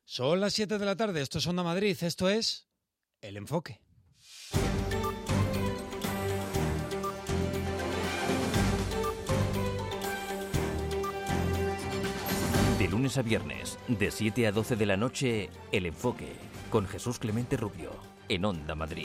Son las 7 de la tarde, esto es Onda Madrid, esto es El Enfoque. De lunes a viernes, de 7 a 12 de la noche, El Enfoque, con Jesús Clemente Rubio, en Onda Madrid.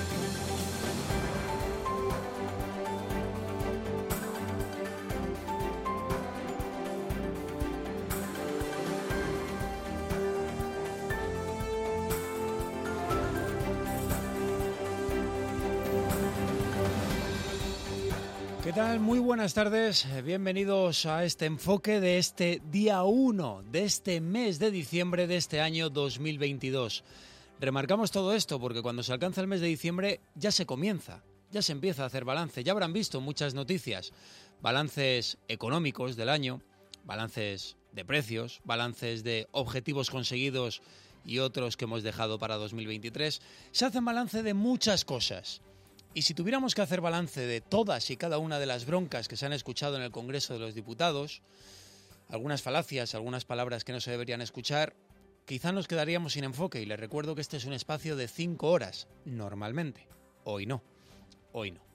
¿Qué tal? Muy buenas tardes, bienvenidos a este enfoque de este día 1 de este mes de diciembre de este año 2022. Remarcamos todo esto porque cuando se alcanza el mes de diciembre ya se comienza, ya se empieza a hacer balance, ya habrán visto muchas noticias, balances económicos del año, balances de precios, balances de objetivos conseguidos y otros que hemos dejado para 2023. Se hacen balance de muchas cosas. Y si tuviéramos que hacer balance de todas y cada una de las broncas que se han escuchado en el Congreso de los Diputados, algunas falacias, algunas palabras que no se deberían escuchar, quizá nos quedaríamos sin enfoque. Y les recuerdo que este es un espacio de 5 horas, normalmente. Hoy no, hoy no.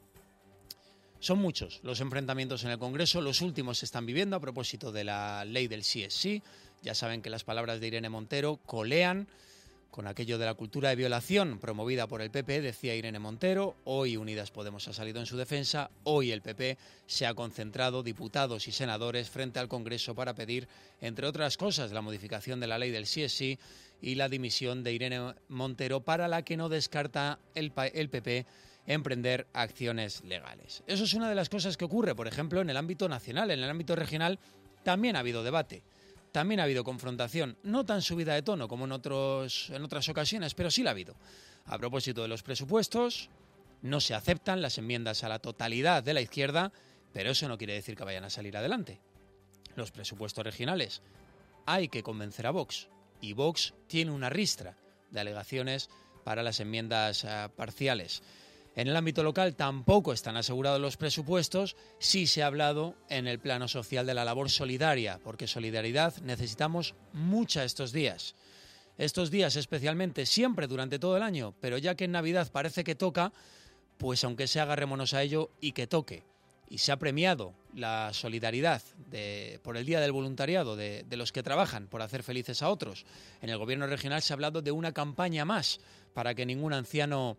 Son muchos los enfrentamientos en el Congreso, los últimos se están viviendo a propósito de la ley del sí es sí. Ya saben que las palabras de Irene Montero colean con aquello de la cultura de violación promovida por el PP, decía Irene Montero. Hoy Unidas Podemos ha salido en su defensa. Hoy el PP se ha concentrado, diputados y senadores, frente al Congreso para pedir, entre otras cosas, la modificación de la ley del sí es sí y la dimisión de Irene Montero, para la que no descarta el PP emprender acciones legales. Eso es una de las cosas que ocurre, por ejemplo, en el ámbito nacional. En el ámbito regional también ha habido debate. También ha habido confrontación, no tan subida de tono como en otras ocasiones, pero sí la ha habido. A propósito de los presupuestos, no se aceptan las enmiendas a la totalidad de la izquierda, pero eso no quiere decir que vayan a salir adelante. Los presupuestos regionales, hay que convencer a Vox, y Vox tiene una ristra de alegaciones para las enmiendas parciales. En el ámbito local tampoco están asegurados los presupuestos. Sí se ha hablado en el plano social de la labor solidaria, porque solidaridad necesitamos mucha estos días. Estos días especialmente, siempre durante todo el año, pero ya que en Navidad parece que toca, pues aunque sea agarrémonos a ello y que toque. Y se ha premiado la solidaridad por el Día del Voluntariado de los que trabajan por hacer felices a otros. En el gobierno regional se ha hablado de una campaña más para que ningún anciano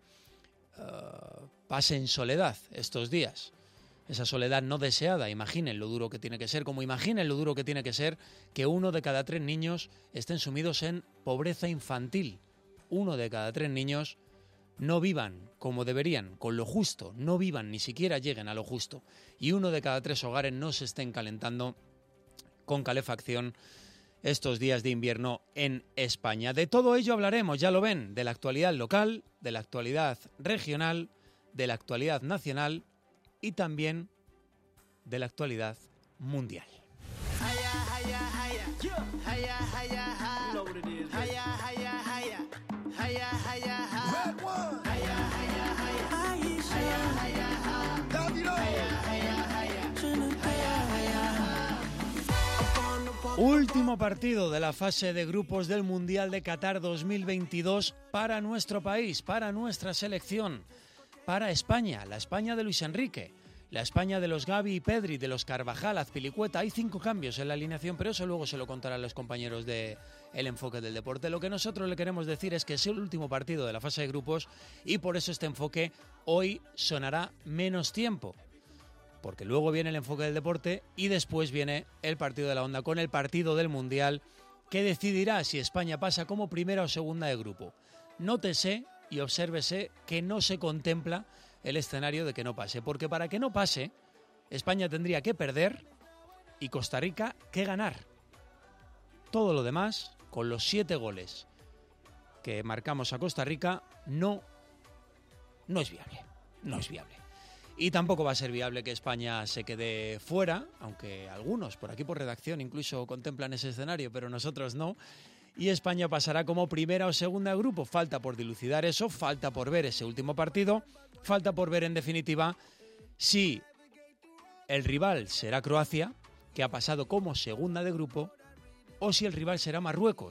pase en soledad estos días. Esa soledad no deseada. Imaginen lo duro que tiene que ser, como imaginen lo duro que tiene que ser que 1 de cada 3 niños estén sumidos en pobreza infantil. 1 de cada 3 niños no vivan como deberían, con lo justo, no vivan, ni siquiera lleguen a lo justo. Y 1 de cada 3 hogares no se estén calentando con calefacción estos días de invierno en España. De todo ello hablaremos, ya lo ven, de la actualidad local, de la actualidad regional, de la actualidad nacional y también de la actualidad mundial. Último partido de la fase de grupos del Mundial de Qatar 2022 para nuestro país, para nuestra selección, para España, la España de Luis Enrique, la España de los Gavi y Pedri, de los Carvajal, Azpilicueta. Hay 5 cambios en la alineación, pero eso luego se lo contarán los compañeros de El Enfoque del Deporte. Lo que nosotros le queremos decir es que es el último partido de la fase de grupos y por eso este enfoque hoy sonará menos tiempo. Porque luego viene el Enfoque del Deporte y después viene el partido de la Onda con el partido del Mundial, que decidirá si España pasa como primera o segunda de grupo. Nótese y obsérvese que no se contempla el escenario de que no pase, porque para que no pase, España tendría que perder y Costa Rica que ganar. Todo lo demás, con los 7 goles que marcamos a Costa Rica, no es viable, no es viable. Y tampoco va a ser viable que España se quede fuera, aunque algunos por aquí por redacción incluso contemplan ese escenario, pero nosotros no. Y España pasará como primera o segunda de grupo. Falta por dilucidar eso, falta por ver ese último partido, falta por ver en definitiva si el rival será Croacia, que ha pasado como segunda de grupo, o si el rival será Marruecos,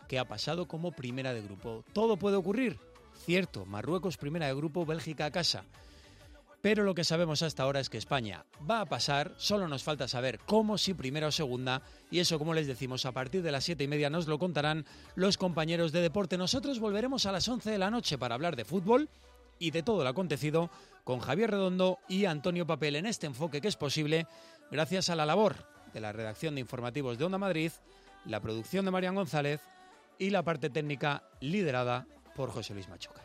que ha pasado como primera de grupo. Todo puede ocurrir, cierto, Marruecos primera de grupo, Bélgica a casa. Pero lo que sabemos hasta ahora es que España va a pasar, solo nos falta saber cómo, si primera o segunda, y eso, como les decimos, a partir de las 7:30 nos lo contarán los compañeros de deporte. Nosotros volveremos a las 11 de la noche para hablar de fútbol y de todo lo acontecido con Javier Redondo y Antonio Papel en este enfoque que es posible gracias a la labor de la redacción de informativos de Onda Madrid, la producción de Marian González y la parte técnica liderada por José Luis Machuca.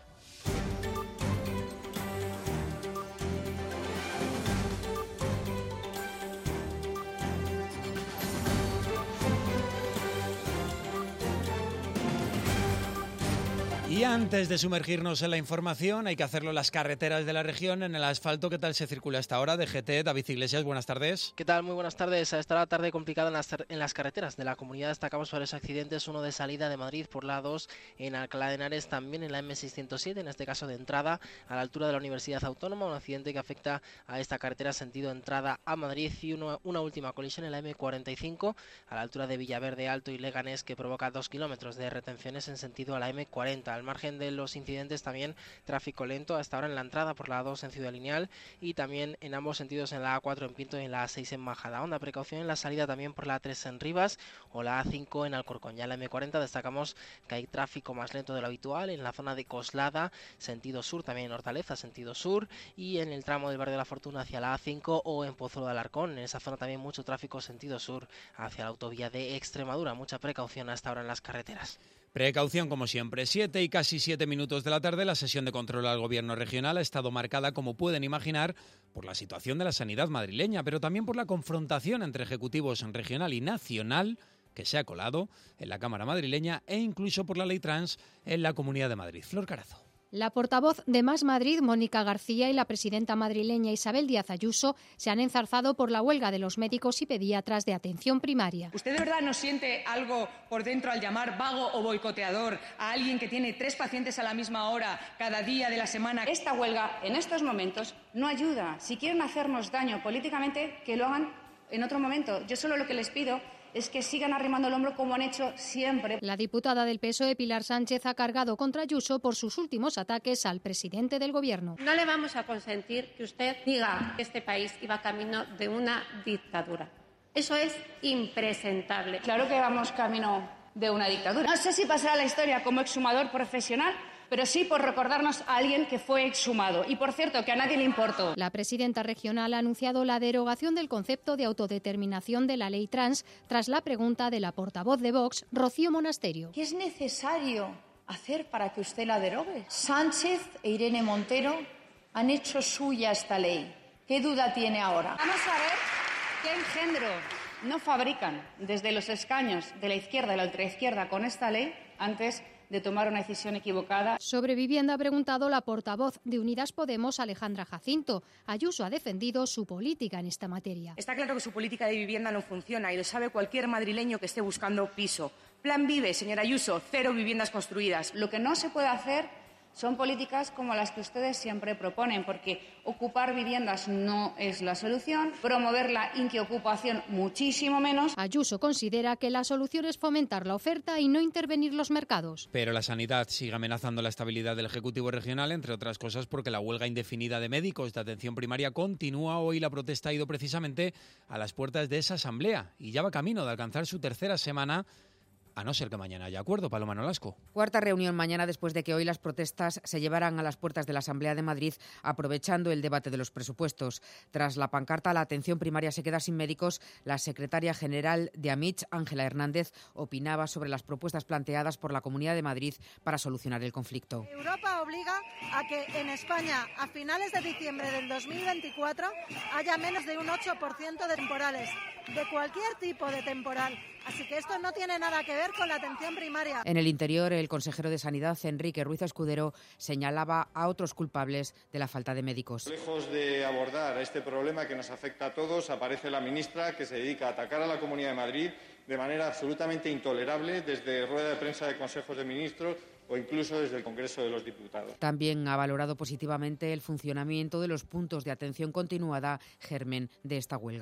Y antes de sumergirnos en la información, hay que hacerlo en las carreteras de la región, en el asfalto. ¿Qué tal se circula hasta ahora? DGT, David Iglesias, buenas tardes. ¿Qué tal? Muy buenas tardes. A esta tarde complicada en las carreteras de la comunidad. Destacamos varios accidentes, uno de salida de Madrid por la A2 en Alcalá de Henares, también en la M607, en este caso de entrada a la altura de la Universidad Autónoma, un accidente que afecta a esta carretera sentido entrada a Madrid, y una última colisión en la M45 a la altura de Villaverde Alto y Leganés, que provoca 2 kilómetros de retenciones en sentido a la M40. Al margen de los incidentes, también tráfico lento hasta ahora en la entrada por la A2 en Ciudad Lineal y también en ambos sentidos en la A4 en Pinto y en la A6 en Majadahonda. Precaución en la salida también por la A3 en Rivas o la A5 en Alcorcón. Ya en la M40 destacamos que hay tráfico más lento de lo habitual en la zona de Coslada, sentido sur, también en Hortaleza, sentido sur, y en el tramo del Barrio de la Fortuna hacia la A5 o en Pozuelo de Alarcón. En esa zona también mucho tráfico sentido sur hacia la autovía de Extremadura. Mucha precaución hasta ahora en las carreteras. Precaución como siempre, 7 y casi 7 minutos de la tarde. La sesión de control al gobierno regional ha estado marcada, como pueden imaginar, por la situación de la sanidad madrileña, pero también por la confrontación entre ejecutivos regional y nacional que se ha colado en la Cámara madrileña e incluso por la ley trans en la Comunidad de Madrid. Flor Carazo. La portavoz de Más Madrid, Mónica García, y la presidenta madrileña Isabel Díaz Ayuso se han enzarzado por la huelga de los médicos y pediatras de atención primaria. ¿Usted de verdad no siente algo por dentro al llamar vago o boicoteador a alguien que tiene 3 pacientes a la misma hora cada día de la semana? Esta huelga en estos momentos no ayuda. Si quieren hacernos daño políticamente, que lo hagan en otro momento. Yo solo lo que les pido es que sigan arrimando el hombro como han hecho siempre. La diputada del PSOE, Pilar Sánchez, ha cargado contra Ayuso por sus últimos ataques al presidente del Gobierno. No le vamos a consentir que usted diga que este país iba camino de una dictadura. Eso es impresentable. Claro que vamos camino de una dictadura. No sé si pasará a la historia como exhumador profesional, pero sí por recordarnos a alguien que fue exhumado. Y, por cierto, que a nadie le importó. La presidenta regional ha anunciado la derogación del concepto de autodeterminación de la ley trans tras la pregunta de la portavoz de Vox, Rocío Monasterio. ¿Qué es necesario hacer para que usted la derogue? Sánchez e Irene Montero han hecho suya esta ley. ¿Qué duda tiene ahora? Vamos a ver qué engendro no fabrican desde los escaños de la izquierda y la ultraizquierda con esta ley antes de tomar una decisión equivocada. Sobre vivienda ha preguntado la portavoz de Unidas Podemos, Alejandra Jacinto. Ayuso ha defendido su política en esta materia. Está claro que su política de vivienda no funciona y lo sabe cualquier madrileño que esté buscando piso. Plan Vive, señora Ayuso, 0 viviendas construidas. Lo que no se puede hacer son políticas como las que ustedes siempre proponen, porque ocupar viviendas no es la solución, promover la inquiocupación muchísimo menos. Ayuso considera que la solución es fomentar la oferta y no intervenir los mercados. Pero la sanidad sigue amenazando la estabilidad del Ejecutivo regional, entre otras cosas porque la huelga indefinida de médicos de atención primaria continúa. Hoy la protesta ha ido precisamente a las puertas de esa asamblea y ya va camino de alcanzar su tercera semana, a no ser que mañana haya acuerdo. Paloma Nolasco. Cuarta reunión mañana después de que hoy las protestas se llevaran a las puertas de la Asamblea de Madrid, aprovechando el debate de los presupuestos. Tras la pancarta "La atención primaria se queda sin médicos", la secretaria general de AMITS, Ángela Hernández, opinaba sobre las propuestas planteadas por la Comunidad de Madrid para solucionar el conflicto. Europa obliga a que en España, a finales de diciembre del 2024, haya menos de un 8% de temporales, de cualquier tipo de temporal. Así que esto no tiene nada que ver con la atención primaria. En el interior, el consejero de Sanidad, Enrique Ruiz Escudero, señalaba a otros culpables de la falta de médicos. Lejos de abordar este problema que nos afecta a todos, aparece la ministra que se dedica a atacar a la Comunidad de Madrid de manera absolutamente intolerable desde rueda de prensa de consejos de ministros o incluso desde el Congreso de los Diputados. También ha valorado positivamente el funcionamiento de los puntos de atención continuada, germen de esta huelga.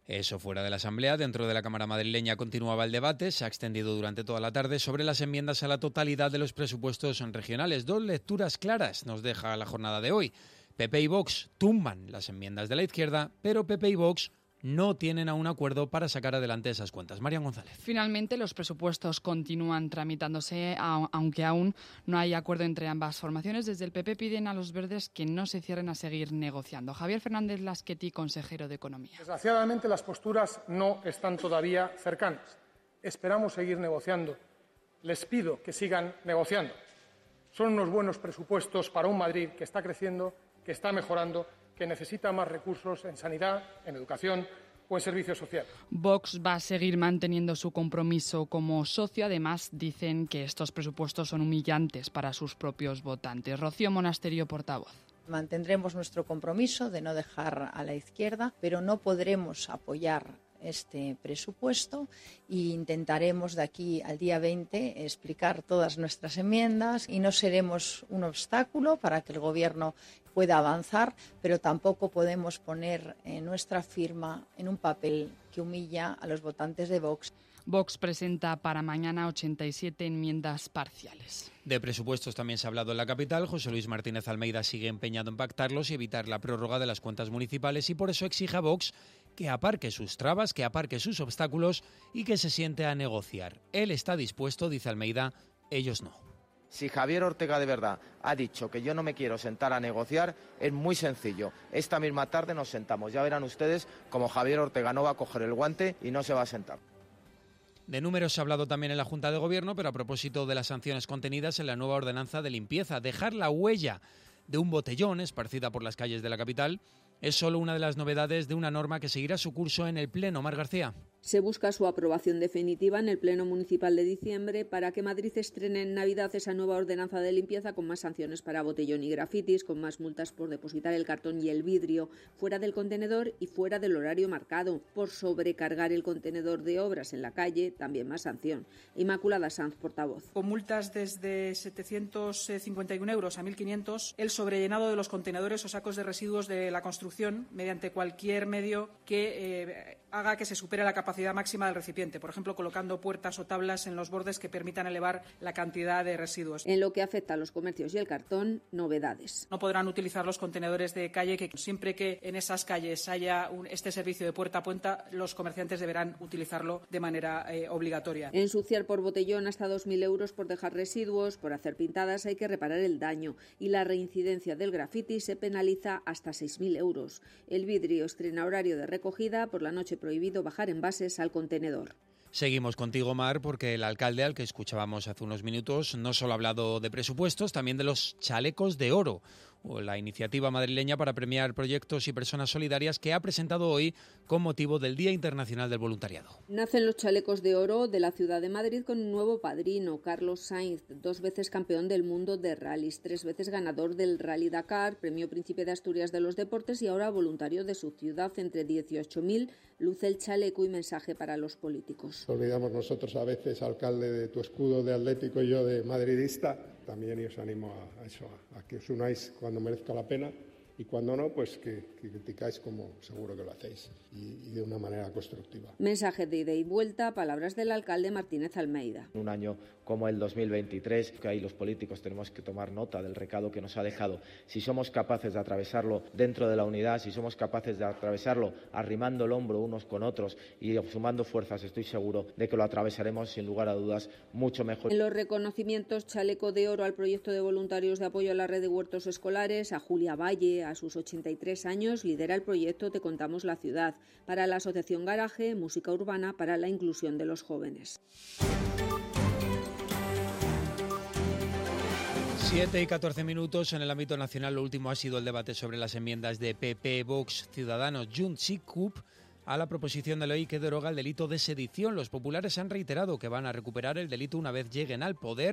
Eso fuera de la Asamblea. Dentro de la Cámara madrileña continuaba el debate, se ha extendido durante toda la tarde, sobre las enmiendas a la totalidad de los presupuestos regionales. 2 lecturas claras nos deja la jornada de hoy. PP y Vox tumban las enmiendas de la izquierda, pero PP y Vox no tienen aún acuerdo para sacar adelante esas cuentas. Marian González. Finalmente, los presupuestos continúan tramitándose, aunque aún no hay acuerdo entre ambas formaciones. Desde el PP piden a los verdes que no se cierren a seguir negociando. Javier Fernández Lasqueti, consejero de Economía. Desgraciadamente, las posturas no están todavía cercanas. Esperamos seguir negociando. Les pido que sigan negociando. Son unos buenos presupuestos para un Madrid que está creciendo, que está mejorando, que necesita más recursos en sanidad, en educación o en servicios sociales. Vox va a seguir manteniendo su compromiso como socio. Además, dicen que estos presupuestos son humillantes para sus propios votantes. Rocío Monasterio, portavoz. Mantendremos nuestro compromiso de no dejar a la izquierda, pero no podremos apoyar este presupuesto e intentaremos de aquí al día 20 explicar todas nuestras enmiendas y no seremos un obstáculo para que el Gobierno pueda avanzar, pero tampoco podemos poner nuestra firma en un papel que humilla a los votantes de Vox. Vox presenta para mañana 87 enmiendas parciales. De presupuestos también se ha hablado en la capital. José Luis Martínez Almeida sigue empeñado en pactarlos y evitar la prórroga de las cuentas municipales, y por eso exige a Vox que aparque sus trabas, que aparque sus obstáculos y que se siente a negociar. Él está dispuesto, dice Almeida, ellos no. Si Javier Ortega de verdad ha dicho que yo no me quiero sentar a negociar, es muy sencillo. Esta misma tarde nos sentamos. Ya verán ustedes cómo Javier Ortega no va a coger el guante y no se va a sentar. De números se ha hablado también en la Junta de Gobierno, pero a propósito de las sanciones contenidas en la nueva ordenanza de limpieza. Dejar la huella de un botellón esparcida por las calles de la capital es solo una de las novedades de una norma que seguirá su curso en el Pleno. Mar García. Se busca su aprobación definitiva en el Pleno Municipal de diciembre para que Madrid estrene en Navidad esa nueva ordenanza de limpieza con más sanciones para botellón y grafitis, con más multas por depositar el cartón y el vidrio fuera del contenedor y fuera del horario marcado, por sobrecargar el contenedor de obras en la calle, también más sanción. Inmaculada Sanz, portavoz. Con multas desde 751 euros a 1.500, el sobrellenado de los contenedores o sacos de residuos de la construcción mediante cualquier medio que haga que se supere la capacidad máxima del recipiente, por ejemplo, colocando puertas o tablas en los bordes que permitan elevar la cantidad de residuos. En lo que afecta a los comercios y el cartón, novedades. No podrán utilizar los contenedores de calle, que siempre que en esas calles haya este servicio de puerta a puerta, los comerciantes deberán utilizarlo de manera obligatoria. Ensuciar por botellón hasta 2.000 euros por dejar residuos, por hacer pintadas hay que reparar el daño, y la reincidencia del grafiti se penaliza hasta 6.000 euros. El vidrio estrena horario de recogida, por la noche prohibido bajar envases al contenedor. Seguimos contigo, Mar, porque el alcalde, al que escuchábamos hace unos minutos, no solo ha hablado de presupuestos, también de los chalecos de oro, o la iniciativa madrileña para premiar proyectos y personas solidarias que ha presentado hoy con motivo del Día Internacional del Voluntariado. Nacen los chalecos de oro de la ciudad de Madrid con un nuevo padrino, Carlos Sainz, 2 veces campeón del mundo de rallies, 3 veces ganador del Rally Dakar, premio Príncipe de Asturias de los Deportes y ahora voluntario de su ciudad. Entre 18.000 luce el chaleco y mensaje para los políticos. Olvidamos nosotros a veces, alcalde, de tu escudo de Atlético y yo de madridista. También os animo a eso, a que os unáis cuando merezca la pena, y cuando no, pues que criticáis como seguro que lo hacéis, y de una manera constructiva. Mensaje de ida y vuelta, palabras del alcalde Martínez Almeida. Un año como el 2023, que ahí los políticos tenemos que tomar nota del recado que nos ha dejado. Si somos capaces de atravesarlo dentro de la unidad, si somos capaces de atravesarlo arrimando el hombro unos con otros y sumando fuerzas, estoy seguro de que lo atravesaremos sin lugar a dudas mucho mejor. En los reconocimientos, chaleco de oro al proyecto de voluntarios de apoyo a la red de huertos escolares, a Julia Valle, a sus 83 años, lidera el proyecto Te Contamos la Ciudad, para la asociación Garaje, música urbana para la inclusión de los jóvenes. 7:14 minutos. En el ámbito nacional, lo último ha sido el debate sobre las enmiendas de PP, Vox, Ciudadanos, Junts y CUP a la proposición de ley que deroga el delito de sedición. Los populares han reiterado que van a recuperar el delito una vez lleguen al poder.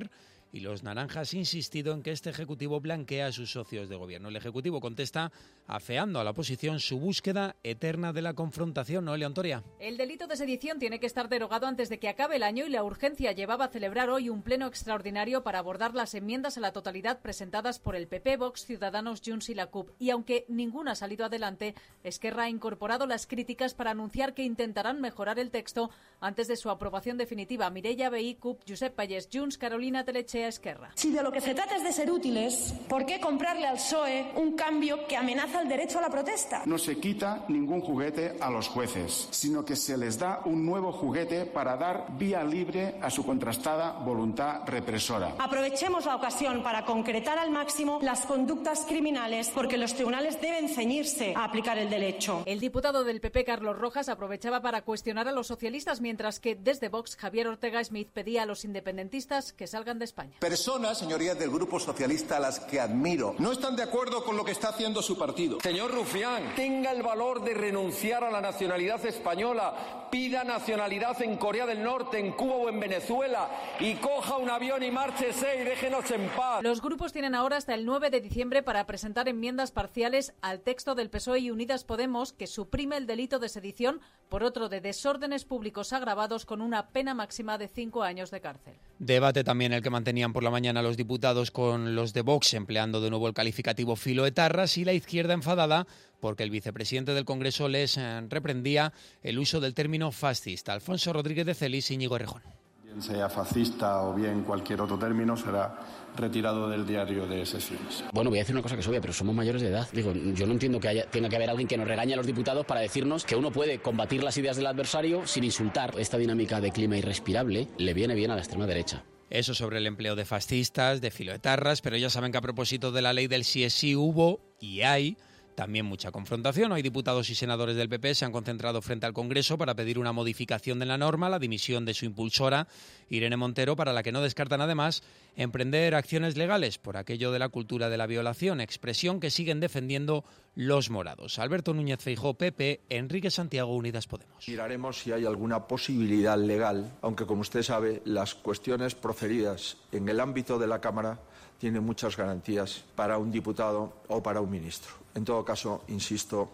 y los naranjas insistido en que este Ejecutivo blanquea a sus socios de gobierno. El Ejecutivo contesta afeando a la oposición su búsqueda eterna de la confrontación. Noelia Ontoria. El delito de sedición tiene que estar derogado antes de que acabe el año y la urgencia llevaba a celebrar hoy un pleno extraordinario para abordar las enmiendas a la totalidad presentadas por el PP, Vox, Ciudadanos, Junts y la CUP. Y aunque ninguna ha salido adelante, Esquerra ha incorporado las críticas para anunciar que intentarán mejorar el texto antes de su aprobación definitiva. Mireia Vehí, CUP, Josep Pallés, Junts, Carolina Telechea, Esquerra. Si de lo que se trata es de ser útiles, ¿por qué comprarle al PSOE un cambio que amenaza el derecho a la protesta? No se quita ningún juguete a los jueces, sino que se les da un nuevo juguete para dar vía libre a su contrastada voluntad represora. Aprovechemos la ocasión para concretar al máximo las conductas criminales, porque los tribunales deben ceñirse a aplicar el derecho. El diputado del PP, Carlos Rojas, aprovechaba para cuestionar a los socialistas, mientras que desde Vox, Javier Ortega Smith pedía a los independentistas que salgan de España. Personas, señorías del Grupo Socialista, a las que admiro, no están de acuerdo con lo que está haciendo su partido. Señor Rufián, tenga el valor de renunciar a la nacionalidad española, pida nacionalidad en Corea del Norte, en Cuba o en Venezuela y coja un avión y márchese y déjenos en paz. Los grupos tienen ahora hasta el 9 de diciembre para presentar enmiendas parciales al texto del PSOE y Unidas Podemos, que suprime el delito de sedición por otro de desórdenes públicos agravados con una pena máxima de 5 años de cárcel. Debate también el que mantenían por la mañana los diputados con los de Vox, empleando de nuevo el calificativo filoetarras, y la izquierda enfadada porque el vicepresidente del Congreso les reprendía el uso del término fascista. Alfonso Rodríguez de Celis, Íñigo Errejón. Bien sea fascista o bien cualquier otro término, será retirado del diario de sesiones. Bueno, voy a decir una cosa que es obvia, pero somos mayores de edad. Digo, yo no entiendo que tenga que haber alguien que nos regañe a los diputados para decirnos que uno puede combatir las ideas del adversario sin insultar. Esta dinámica de clima irrespirable le viene bien a la extrema derecha. Eso sobre el empleo de fascistas, de filoetarras, pero ya saben que a propósito de la ley del sí es sí hubo y hay también mucha confrontación. Hoy diputados y senadores del PP se han concentrado frente al Congreso para pedir una modificación de la norma, la dimisión de su impulsora, Irene Montero, para la que no descartan además emprender acciones legales por aquello de la cultura de la violación, expresión que siguen defendiendo los morados. Alberto Núñez Feijóo, PP, Enrique Santiago, Unidas Podemos. Miraremos si hay alguna posibilidad legal, aunque como usted sabe, las cuestiones proferidas en el ámbito de la Cámara tienen muchas garantías para un diputado o para un ministro. En todo caso, insisto,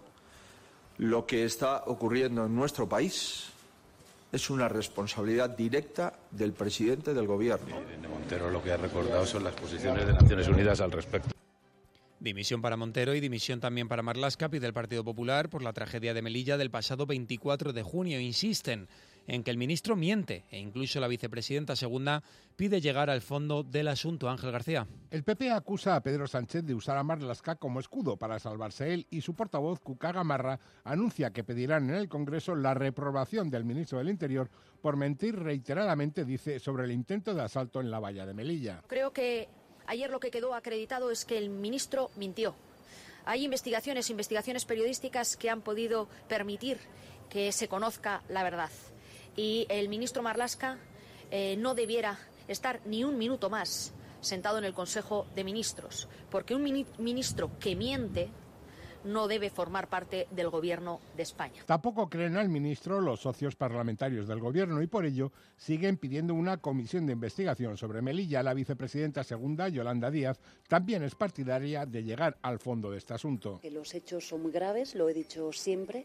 lo que está ocurriendo en nuestro país es una responsabilidad directa del presidente del Gobierno. Irene Montero lo que ha recordado son las posiciones de Naciones Unidas al respecto. Dimisión para Montero y dimisión también para Marlaska, pide el Partido Popular por la tragedia de Melilla del pasado 24 de junio. Insisten en que el ministro miente e incluso la vicepresidenta segunda pide llegar al fondo del asunto. Ángel García. El PP acusa a Pedro Sánchez de usar a Marlaska como escudo para salvarse él y su portavoz, Cuca Gamarra, anuncia que pedirán en el Congreso la reprobación del ministro del Interior por mentir reiteradamente, dice, sobre el intento de asalto en la valla de Melilla. Creo que ayer lo que quedó acreditado es que el ministro mintió. Hay investigaciones periodísticas que han podido permitir que se conozca la verdad. Y el ministro Marlaska no debiera estar ni un minuto más sentado en el Consejo de Ministros, porque un ministro que miente no debe formar parte del Gobierno de España. Tampoco creen al ministro los socios parlamentarios del Gobierno y por ello siguen pidiendo una comisión de investigación sobre Melilla. La vicepresidenta segunda, Yolanda Díaz, también es partidaria de llegar al fondo de este asunto. Los hechos son muy graves, lo he dicho siempre.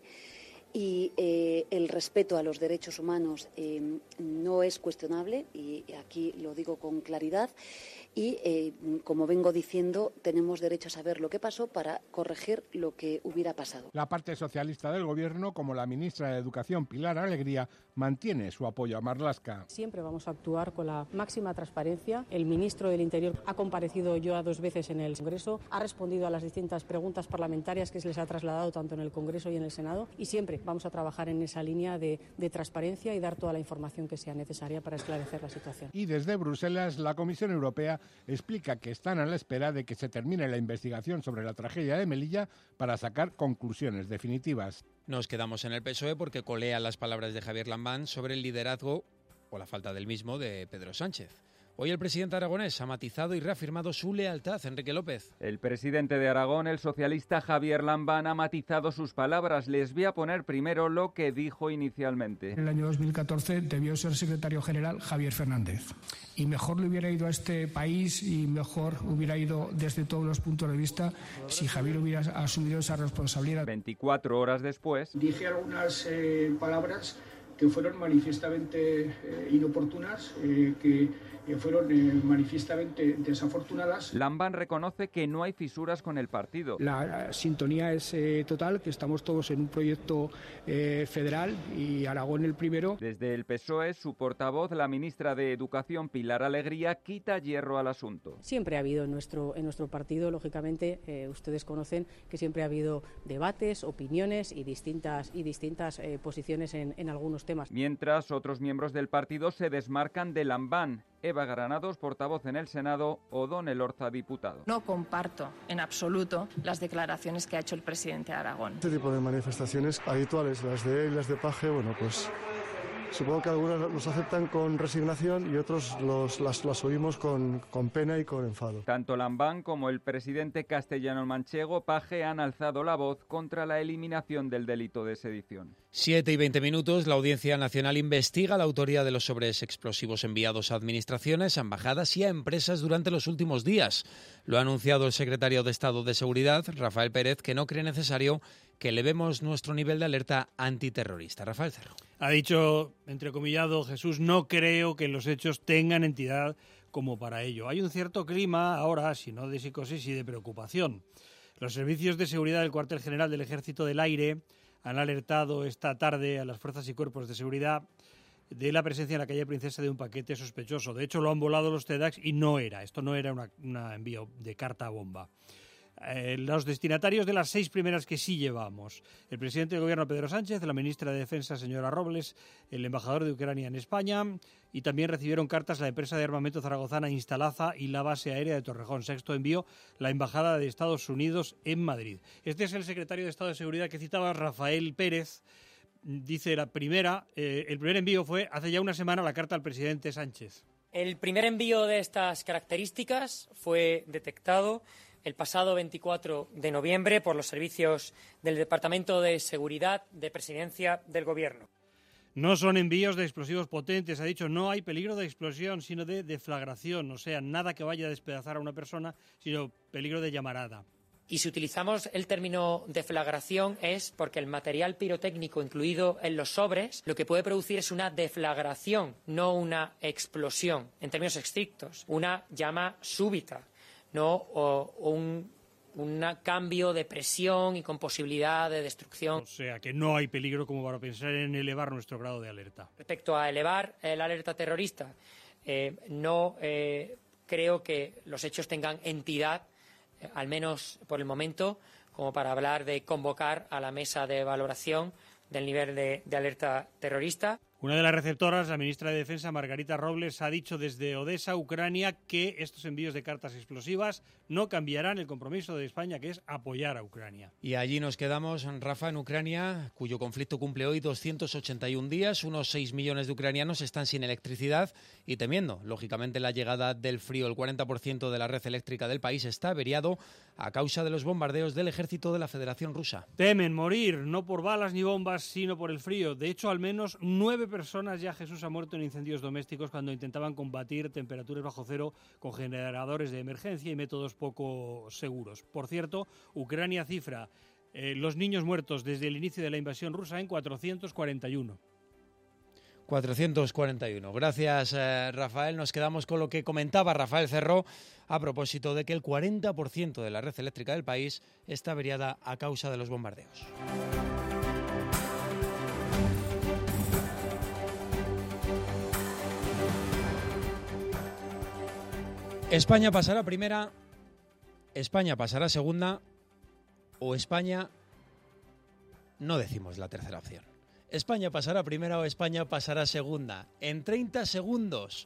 Y el respeto a los derechos humanos no es cuestionable, y aquí lo digo con claridad. Y, como vengo diciendo, tenemos derecho a saber lo que pasó para corregir lo que hubiera pasado. La parte socialista del Gobierno, como la ministra de Educación, Pilar Alegría, mantiene su apoyo a Marlaska. Siempre vamos a actuar con la máxima transparencia. El ministro del Interior ha comparecido ya 2 veces en el Congreso, ha respondido a las distintas preguntas parlamentarias que se les ha trasladado tanto en el Congreso y en el Senado, y siempre vamos a trabajar en esa línea de transparencia y dar toda la información que sea necesaria para esclarecer la situación. Y desde Bruselas, la Comisión Europea explica que están a la espera de que se termine la investigación sobre la tragedia de Melilla para sacar conclusiones definitivas. Nos quedamos en el PSOE porque colean las palabras de Javier Lambán sobre el liderazgo, o la falta del mismo, de Pedro Sánchez. Hoy el presidente aragonés ha matizado y reafirmado su lealtad. Enrique López. El presidente de Aragón, el socialista Javier Lambán, ha matizado sus palabras. Les voy a poner primero lo que dijo inicialmente. En el año 2014 debió ser secretario general Javier Fernández. Y mejor le hubiera ido a este país y mejor hubiera ido desde todos los puntos de vista si Javier hubiera asumido esa responsabilidad. 24 horas después. Dije algunas palabras que fueron manifiestamente inoportunas, que fueron manifiestamente desafortunadas. Lambán reconoce que no hay fisuras con el partido. La sintonía es total, que estamos todos en un proyecto federal y Aragón el primero. Desde el PSOE, su portavoz, la ministra de Educación, Pilar Alegría, quita hierro al asunto. Siempre ha habido en nuestro partido, lógicamente, ustedes conocen que siempre ha habido debates, opiniones y distintas posiciones en algunos temas. Mientras, otros miembros del partido se desmarcan de Lambán. Eva Granados, portavoz en el Senado, o Don Elorza, diputado. No comparto en absoluto las declaraciones que ha hecho el presidente de Aragón. Este tipo de manifestaciones habituales, las de él y las de Paje, bueno, pues supongo que algunos los aceptan con resignación y otros las oímos con pena y con enfado. Tanto Lambán como el presidente castellano-manchego Paje han alzado la voz contra la eliminación del delito de sedición. 7:20, la Audiencia Nacional investiga la autoría de los sobres explosivos enviados a administraciones, a embajadas y a empresas durante los últimos días. Lo ha anunciado el secretario de Estado de Seguridad, Rafael Pérez, que no cree necesario que elevemos nuestro nivel de alerta antiterrorista. Rafael Cerro. Ha dicho, entrecomillado, Jesús, no creo que los hechos tengan entidad como para ello. Hay un cierto clima ahora, si no de psicosis y de preocupación. Los servicios de seguridad del cuartel general del Ejército del Aire han alertado esta tarde a las fuerzas y cuerpos de seguridad de la presencia en la calle Princesa de un paquete sospechoso. De hecho, lo han volado los TEDx y esto no era un envío de carta bomba. Los destinatarios de las 6 primeras que sí llevamos: el presidente del Gobierno, Pedro Sánchez, la ministra de Defensa, señora Robles, el embajador de Ucrania en España, y también recibieron cartas la empresa de armamento zaragozana Instalaza y la base aérea de Torrejón. Sexto envío, la embajada de Estados Unidos en Madrid. Este es el secretario de Estado de Seguridad que citaba, Rafael Pérez. Dice el primer envío fue hace ya una semana, la carta al presidente Sánchez. El primer envío de estas características fue detectado el pasado 24 de noviembre por los servicios del Departamento de Seguridad de Presidencia del Gobierno. No son envíos de explosivos potentes, ha dicho, no hay peligro de explosión, sino de deflagración, o sea, nada que vaya a despedazar a una persona, sino peligro de llamarada. Y si utilizamos el término deflagración es porque el material pirotécnico incluido en los sobres lo que puede producir es una deflagración, no una explosión, en términos estrictos, una llama súbita, no un cambio de presión y con posibilidad de destrucción. O sea, que no hay peligro como para pensar en elevar nuestro grado de alerta. Respecto a elevar la alerta terrorista, no creo que los hechos tengan entidad, al menos por el momento, como para hablar de convocar a la mesa de valoración del nivel de alerta terrorista. Una de las receptoras, la ministra de Defensa, Margarita Robles, ha dicho desde Odesa, Ucrania, que estos envíos de cartas explosivas no cambiarán el compromiso de España, que es apoyar a Ucrania. Y allí nos quedamos, Rafa, en Ucrania, cuyo conflicto cumple hoy 281 días. Unos 6 millones de ucranianos están sin electricidad y temiendo, lógicamente, la llegada del frío. El 40% de la red eléctrica del país está averiado a causa de los bombardeos del ejército de la Federación Rusa. Temen morir, no por balas ni bombas, sino por el frío. De hecho, al menos 9 personas ya, Jesús, ha muerto en incendios domésticos cuando intentaban combatir temperaturas bajo cero con generadores de emergencia y métodos poco seguros. Por cierto, Ucrania cifra los niños muertos desde el inicio de la invasión rusa en 441. 441. Gracias, Rafael. Nos quedamos con lo que comentaba Rafael Cerro a propósito de que el 40% de la red eléctrica del país está averiada a causa de los bombardeos. España pasará primera, España pasará segunda o España, no decimos la tercera opción. España pasará primera o España pasará segunda. En 30 segundos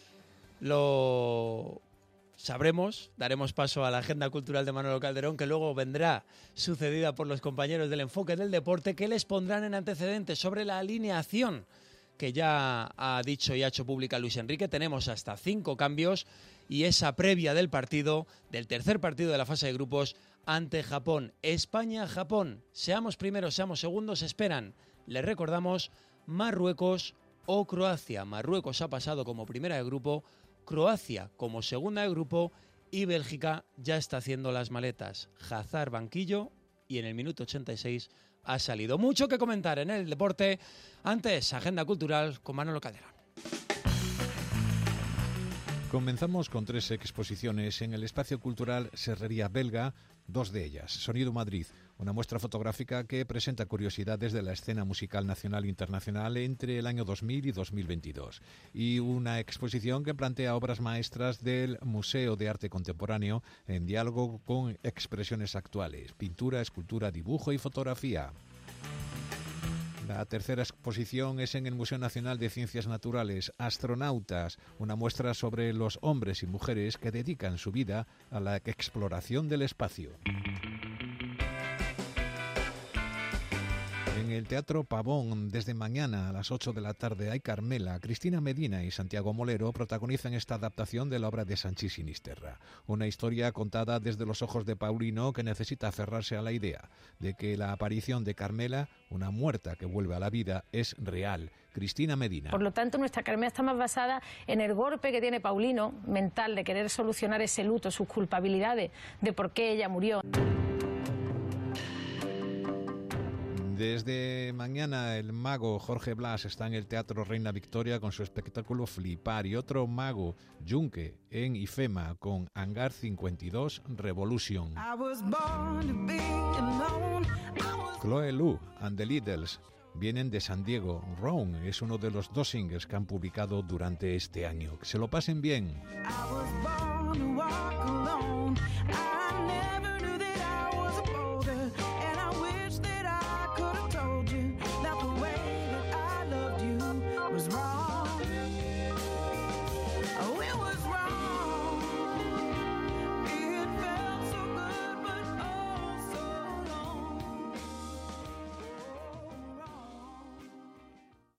lo sabremos, daremos paso a la agenda cultural de Manolo Calderón, que luego vendrá sucedida por los compañeros del Enfoque del Deporte, que les pondrán en antecedentes sobre la alineación que ya ha dicho y ha hecho pública Luis Enrique. Tenemos hasta 5 cambios y esa previa del partido, del tercer partido de la fase de grupos ante Japón. España-Japón, seamos primeros, seamos segundos, esperan. Les recordamos, Marruecos o Croacia. Marruecos ha pasado como primera de grupo, Croacia como segunda de grupo y Bélgica ya está haciendo las maletas. Hazard banquillo y en el minuto 86 ha salido. Mucho que comentar en el deporte. Antes, agenda cultural con Manolo Calderón. Comenzamos con 3 exposiciones en el Espacio Cultural Serrería Belga, 2 de ellas. Sonido Madrid, una muestra fotográfica que presenta curiosidades de la escena musical nacional e internacional entre el año 2000 y 2022. Y una exposición que plantea obras maestras del Museo de Arte Contemporáneo en diálogo con expresiones actuales, pintura, escultura, dibujo y fotografía. La tercera exposición es en el Museo Nacional de Ciencias Naturales, Astronautas, una muestra sobre los hombres y mujeres que dedican su vida a la exploración del espacio. En el Teatro Pavón, desde mañana a las 8 de la tarde, hay Carmela. Cristina Medina y Santiago Molero protagonizan esta adaptación de la obra de Sanchís Sinisterra. Una historia contada desde los ojos de Paulino, que necesita aferrarse a la idea de que la aparición de Carmela, una muerta que vuelve a la vida, es real. Cristina Medina. Por lo tanto, nuestra Carmela está más basada en el golpe que tiene Paulino, mental, de querer solucionar ese luto, sus culpabilidades, de por qué ella murió. Desde mañana el mago Jorge Blas está en el Teatro Reina Victoria con su espectáculo Flipar y otro mago, Junque, en IFEMA con Hangar 52 Revolution. Chloe Lu and the Liddles vienen de San Diego. Roan es uno de los 2 singles que han publicado durante este año. Que se lo pasen bien.